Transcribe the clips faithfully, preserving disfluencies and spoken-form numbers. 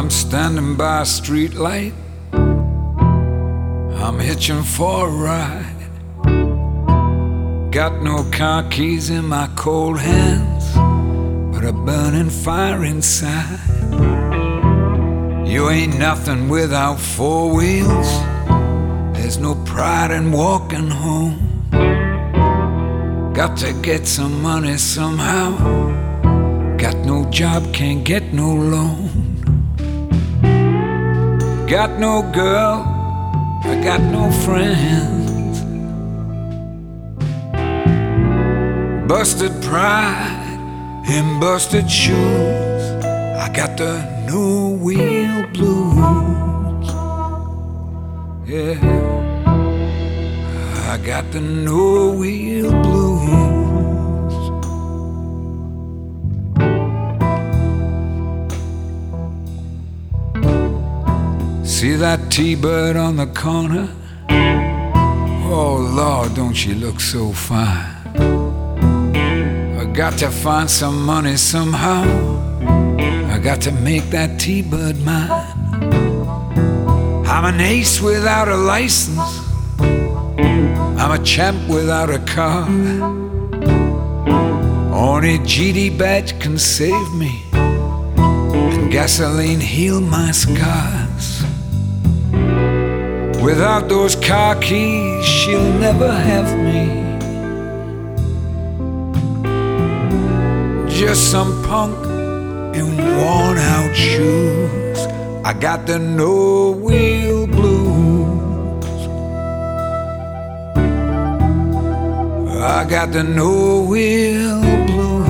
I'm standing by a street light, I'm hitching for a ride. Got no car keys in my cold hands, but a burning fire inside. You ain't nothing without four wheels, there's no pride in walking home. Got to get some money somehow, got no job, can't get no loan. Got no girl, I got no friends. Busted pride in busted shoes, I got the no wheel blues. Yeah, I got the no wheel blues. See that T-bird on the corner? Oh Lord, don't she look so fine? I got to find some money somehow, I got to make that T-bird mine. I'm an ace without a license, I'm a champ without a car. Only G D badge can save me, and gasoline heal my scars. Without those car keys, she'll never have me. Just some punk in worn out shoes, I got the no wheel blues. I got the no wheel blues.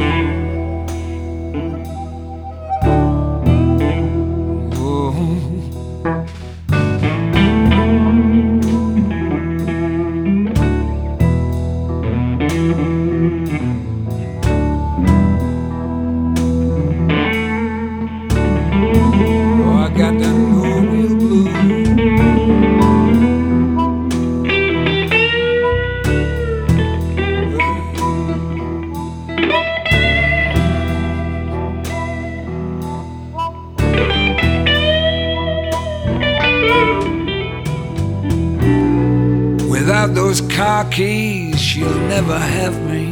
Without those car keys, she'll never have me.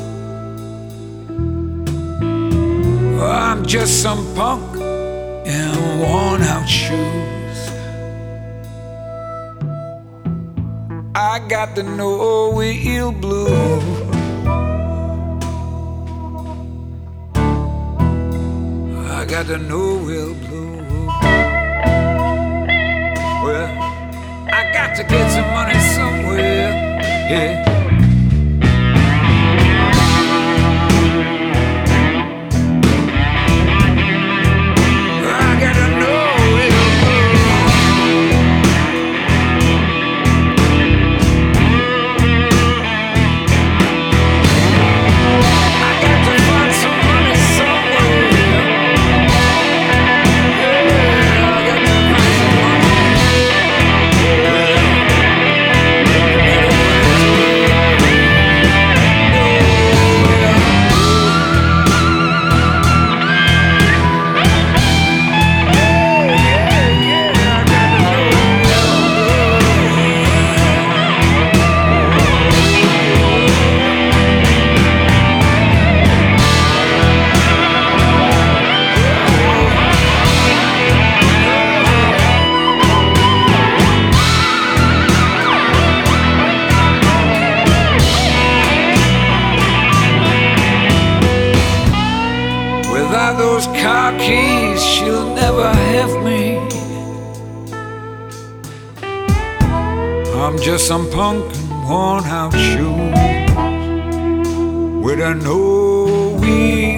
Oh, I'm just some punk in worn out shoes. I got the no wheel blues. I got the no wheel blues. Well, I got to get some money somewhere, yeah. Without those car keys, she'll never have me. I'm just some punk in worn out shoes with a no wheel.